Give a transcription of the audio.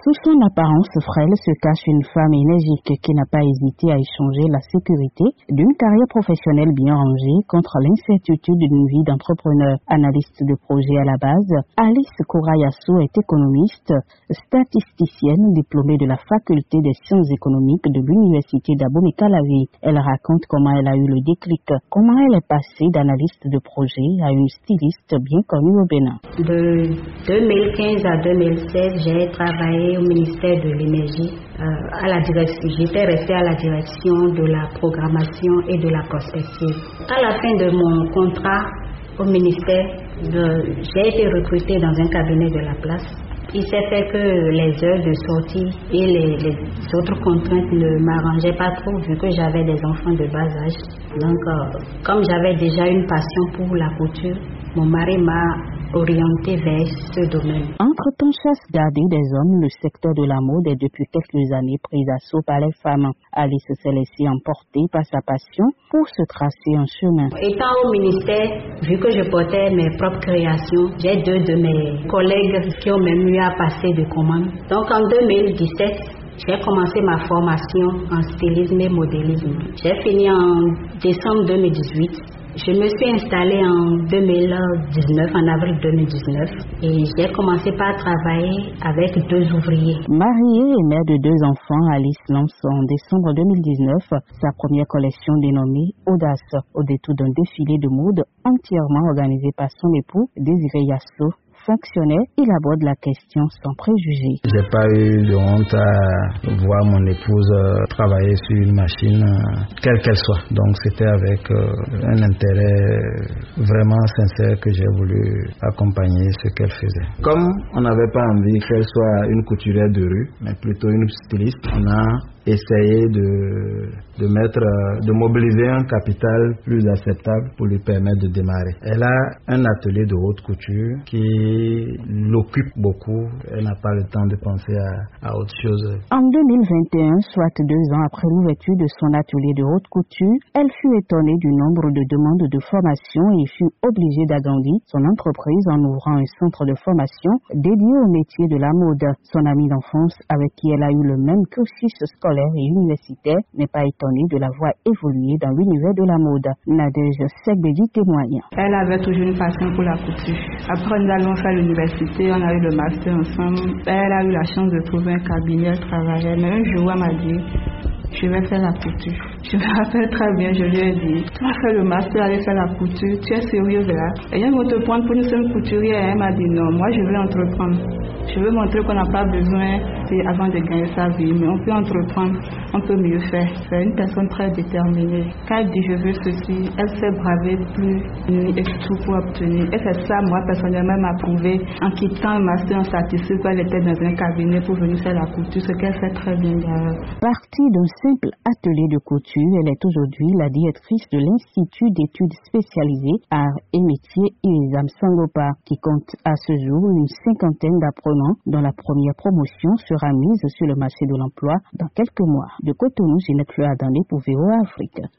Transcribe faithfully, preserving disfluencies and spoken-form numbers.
Sous son apparence frêle se cache une femme énergique qui n'a pas hésité à échanger la sécurité d'une carrière professionnelle bien rangée contre l'incertitude d'une vie d'entrepreneur. Analyste de projet à la base, Alice Kourayasso est économiste, statisticienne diplômée de la faculté des sciences économiques de l'université d'Abomey-Calavi. Elle raconte comment elle a eu le déclic, comment elle est passée d'analyste de projet à une styliste bien connue au Bénin. De deux mille quinze à deux mille seize, j'ai travaillé au ministère de l'énergie. Euh, à la direction, j'étais restée à la direction de la programmation et de la prospective. À la fin de mon contrat au ministère, de, j'ai été recrutée dans un cabinet de la place. Il s'est fait que les heures de sortie et les, les autres contraintes ne m'arrangeaient pas trop vu que j'avais des enfants de bas âge. Donc, euh, comme j'avais déjà une passion pour la couture, mon mari m'a orientée vers ce domaine. Entre-temps, chasse gardée des hommes, le secteur de la mode est depuis quelques années pris d'assaut par les femmes. Alice s'est laissée emporter par sa passion pour se tracer un chemin. Étant au ministère, vu que je portais mes propres créations, j'ai deux de mes collègues qui ont même eu à passer de commandes. Donc en deux mille dix-sept, j'ai commencé ma formation en stylisme et modélisme. J'ai fini en décembre deux mille dix-huit. Je me suis installée en deux mille dix-neuf, en avril deux mille dix-neuf, et j'ai commencé par travailler avec deux ouvriers. Mariée et mère de deux enfants, Alice lance en décembre deux mille dix-neuf sa première collection dénommée Audace, au détour d'un défilé de mode entièrement organisé par son époux, Désiré Yasso. Fonctionnaire, il aborde la question sans préjugés. J'ai pas eu de honte à voir mon épouse euh, travailler sur une machine, euh, quelle qu'elle soit. Donc c'était avec euh, un intérêt vraiment sincère que j'ai voulu accompagner ce qu'elle faisait. Comme on n'avait pas envie qu'elle soit une couturière de rue, mais plutôt une styliste, on a essayé de, de mettre, de mobiliser un capital plus acceptable pour lui permettre de démarrer. Elle a un atelier de haute couture qui l'occupe beaucoup. Elle n'a pas le temps de penser à, à autre chose. En deux mille vingt et un, soit deux ans après l'ouverture de son atelier de haute couture, elle fut étonnée du nombre de demandes de formation et fut obligée d'agrandir son entreprise en ouvrant un centre de formation dédié au métier de la mode. Son amie d'enfance, avec qui elle a eu le même cursus scolaire et universitaire, n'est pas étonnée de la voir évoluer dans l'univers de la mode. Nadège Segbedi témoigne. Elle avait toujours une passion pour la couture. Après, nous allons faire l'université, on a eu le master ensemble. Elle a eu la chance de trouver un cabinet, elle travaillait. Mais un jour, elle m'a dit, je vais faire la couture. Je me rappelle très bien, je lui ai dit, tu vas faire le master, aller faire la couture, tu es sérieuse là? Et elle va te prendre pour une seule couturière. Elle m'a dit non, moi je veux entreprendre. Je veux montrer qu'on n'a pas besoin avant de gagner sa vie, mais on peut entreprendre, on peut mieux faire. C'est une personne très déterminée. Quand elle dit je veux ceci, elle sait braver plus et tout pour obtenir. Et c'est ça, moi personnellement, m'a prouvé en quittant le master en statistique, elle était dans un cabinet pour venir faire la couture, ce qu'elle fait très bien d'ailleurs. Partie d'un simple atelier de couture, elle est aujourd'hui la directrice de l'Institut d'études spécialisées Arts et Métiers Irizam Sangopa, qui compte à ce jour une cinquantaine d'apprenants dont la première promotion sera mise sur le marché de l'emploi dans quelques mois. De Cotonou, Ginette Fleadandé pour V O A Afrique.